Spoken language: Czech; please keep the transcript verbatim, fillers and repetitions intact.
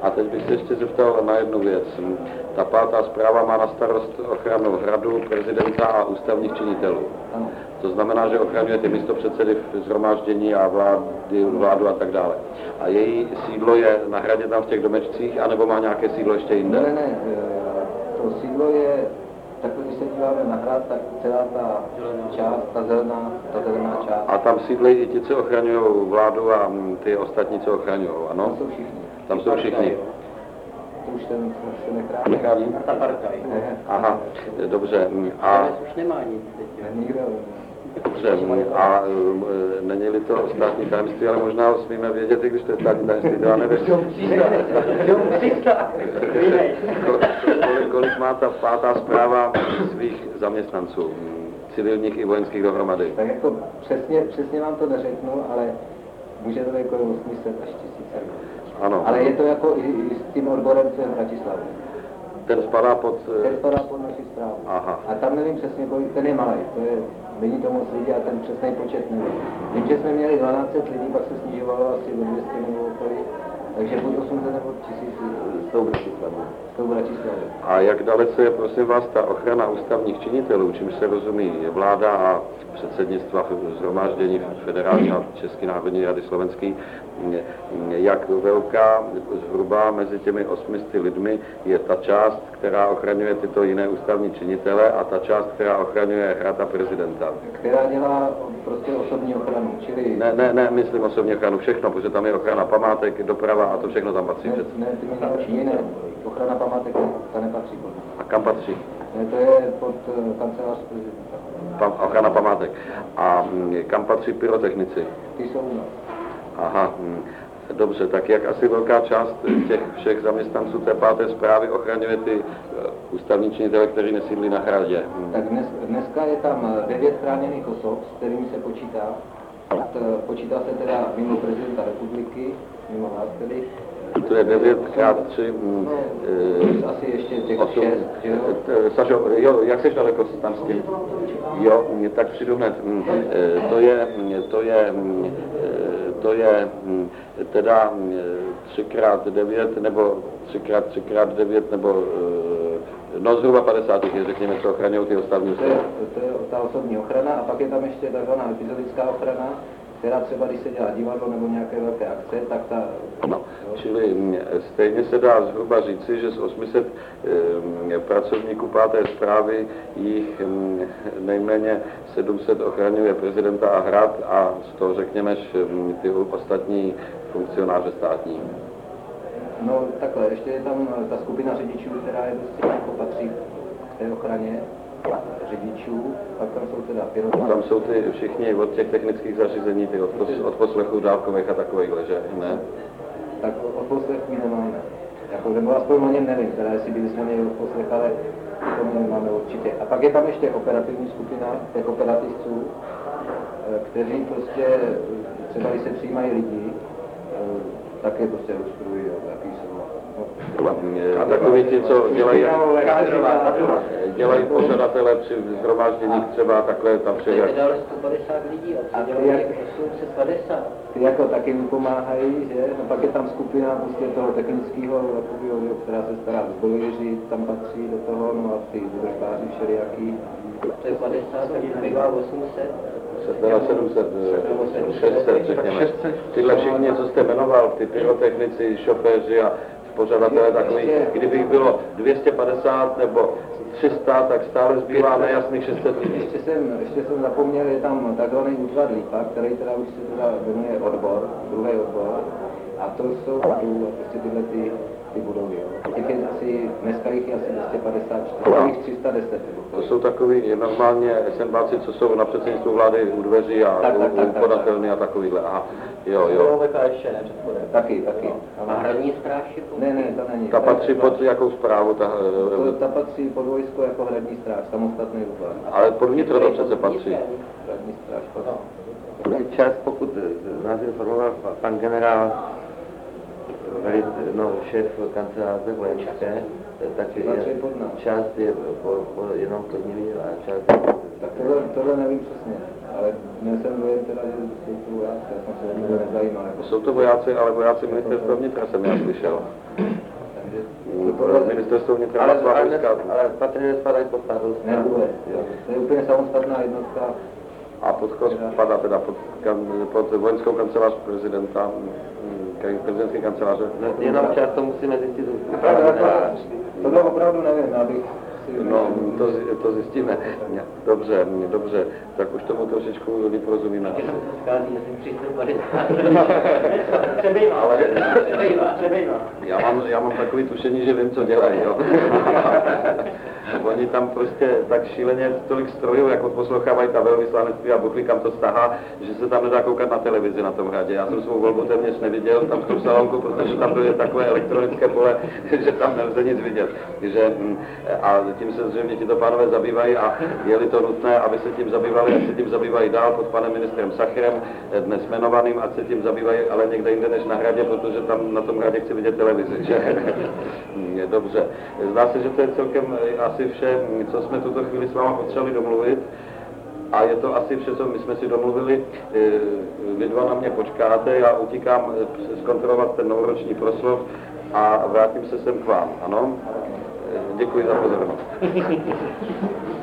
A teď bych se ještě zeptal na jednu věc. Ta pátá zpráva má na starost ochranu hradu, prezidenta a ústavních činitelů. Ano. To znamená, že ochraňuje ty místopředsedy shromáždění a vlády, vládu a tak dále. A její sídlo je na hradě tam v těch domečcích, anebo má nějaké sídlo ještě jinde? Ne, ne, to sídlo je, takhle když se díváme na hrad, tak celá ta část, ta zelená, ta zelená část. A tam sídlejí i ti, co ochraňují vládu a ty ostatní, co ochraňují, ano? Tam jsou všichni. Tam jsou všichni. To už ten se nechrání. Nechrání? Ta partaj. Aha, dobře. A už nemá nic teď. Nikdo. dobře, a e, není-li to státní tajemství, ale možná ho smíme vědět, i když to je státní tajemství, to já nevím. Kolik, kolik má ta pátá zpráva svých zaměstnanců, civilních i vojenských dohromady? Tak jako přesně, přesně vám to neřeknu, ale může to být kolem osm set až tisíc. Ano. Ale je to jako i, i s tím odborem, co je v Bratislavě. Ten spadá pod... Ten spadá pod naši zprávu. Aha. A tam nevím přesně, kolik, ten je malý. To je, není to moc lidí a ten přesný počet nevím. Vím, že jsme měli dvanáct set lidí, pak se snižovalo asi do dvě stě nebo okolí. Takže buď osm set nebo tisíc s tou Bratislavou. S tou Bratislavou. A jak dalece je, prosím vás, ta ochrana ústavních činitelů, čímž se rozumí vláda a předsednictva shromáždění Federální a České národní rady slovenský, jak velká zhruba mezi těmi osmisty lidmi je ta část, která ochraňuje tyto jiné ústavní činitele a ta část, která ochraňuje hrad a prezidenta? Která dělá prostě osobní ochranu, čili... Ne, ne, ne, myslím osobní ochranu, všechno, protože tam je ochrana památek, doprava a to všechno tam patří. Ne, ne, ty další jiné. Ochrana památek, ta nepatří pod. A kam patří? Ne, to je pod uh, kancelář prezidenta. Pam, ochrana památek. A m, kam patří pyrotechnici? Ty jsou u nás. Aha, hm, dobře, tak jak asi velká část těch všech zaměstnanců té páté zprávy ochraňuje ty uh, ústavní činitele, kteří nesídlí na hradě? Hm. Tak dnes, dneska je tam devět chráněných osob, s kterými se počítá. T, počítá se teda mimo prezidenta republiky, mimo nás tedy. To je devět krát tři... No, e, asi ještě těch šest, že jo? Sašo, jo, jak jsi daleko tam s tím? Jo, tak přijdu hned. To je, to je, to je teda třikrát devět, nebo třikrát třikrát devět, nebo no zhruba padesát je, řekněme, co ochraňují ty ostatní. To je, to je ta osobní ochrana a pak je tam ještě takzvaná epizodická ochrana, která třeba, když se dělá divadlo nebo nějaké velké akce, tak ta... No, čili stejně se dá zhruba říci, že z osmi set e, pracovníků páté zprávy jich e, nejméně sedm set ochraňuje prezidenta a hrad a z toho řekněme ty ostatní funkcionáře státní. No takhle, ještě je tam ta skupina řidičů, která je dosti jako patří k té ochraně řidičů, pak tam jsou teda pyrotechnici. Tam jsou ty všichni od těch technických zařízení, ty od, pos, od poslechů dálkových a takovýchhle, že? Ne? Tak od poslechů nemáme. Jako, nebo aspoň o něm nevím, teda jestli byli jsme měli od poslech, ale to nemáme určitě. A pak je tam ještě operativní skupina těch operativců, kteří prostě, třeba když se přijímají lidi, také prostě rozprují, jaký jsou. A takový ti, co dělají, dělají pořadatele při shromážděních třeba takhle tam přijde. To je dalo sto padesát lidí, a co dělají osm set padesát. Ty jako taky mi pomáhají, že? No pak je tam skupina prostě toho technického, která se stará o zbrojíři, tam patří do toho, no a ty údržbáři všelijaký. To je padesát, tak bývá osm set. Teda sedm set, šest set, řekněme. Tyhle všichni, co jste jmenoval, ty pyrotechnici, šoféři a pořadatelé takový, kdybych bylo dvě stě padesát nebo tři sta, tak stále zbývá nejasných šest set lidí. Ještě jsem, ještě jsem zapomněl, je tam takzvaný útvar lípa, který teda už se teda jmenuje odbor, druhý odbor. A to jsou prostě tyhle ty, ty budovy, jo. Těch je asi, dneska jich je asi dvě stě padesát čtyři, tři sta deset. To jsou takový normálně SNBáci, co jsou na předsednictvu vlády u dveří a tak, tak, tak, podatelny a takovýhle. Aha, jo, jo. ještě ne, před spodem. Taky, taky. A hradní stráž je pod... Ne, ne, to není. Ta patří pod jakou zprávu? Ta, to, ta patří pod vojsko jako hradní stráž, samostatný útvar. Ale pod vnitro to přece patří. Hradní stráž patří. Čas, pokud nás informoval pan generál, no, šéf kanceláře vojenské, tak je, část je po, po, jenom plnivý a část je Tak tohle, tohle nevím přesně, ale měl jsem dojem teda, že jsou to vojáci, já jsem se o tohle nezajímal. Jsou to vojáci, ale vojáci ministerstva vnitra jsem já slyšel. Takže Ministerstvo vnitra Ale, má svá ale, vojska. ale patrně nespadají pod státní ne, vůbec, jo. To je úplně samostatná jednotka. A pod koho spadá teda pod, kan, pod vojenskou kancelář prezidenta, mm, prezidentské kanceláře? No, jenom často musíme zjistit. Pravda, tohle opravdu nevím, abych si... No, to, zi- to zjistíme. Dobře, dobře, tak už tomu trošičku líp rozumíme. Schází asi tři sta padesát. Přebejvá, ale přebejvá, přebejvá. Já mám, já mám takový tušení, že vím, co dělají, jo. Oni tam prostě tak šíleně tolik strojů, jak odposlouchávají ta velvyslanectví a buchví, kam to stahá, že se tam nedá koukat na televizi na tom hradě. Já jsem svou volbu téměř neviděl tam v tom salonku, protože tam byly takové elektronické pole, že tam nelze nic vidět. Že, a tím se zřejmě tito pánové zabývají a je-li to nutné, aby se tím zabývali, ať se tím zabývají dál pod panem ministrem Sacherem, dnes jmenovaným, ať se tím zabývají, ale někde jinde než na hradě, protože tam na tom hradě chci vidět televizi. Že? Dobře. Zdá se, že to je celkem asi vše, co jsme tuto chvíli s váma potřebovali domluvit. A je to asi vše, co my jsme si domluvili. Vy dva na mě počkáte, já utíkám zkontrolovat ten novoroční proslov a vrátím se sem k vám, ano? Děkuji za pozornost.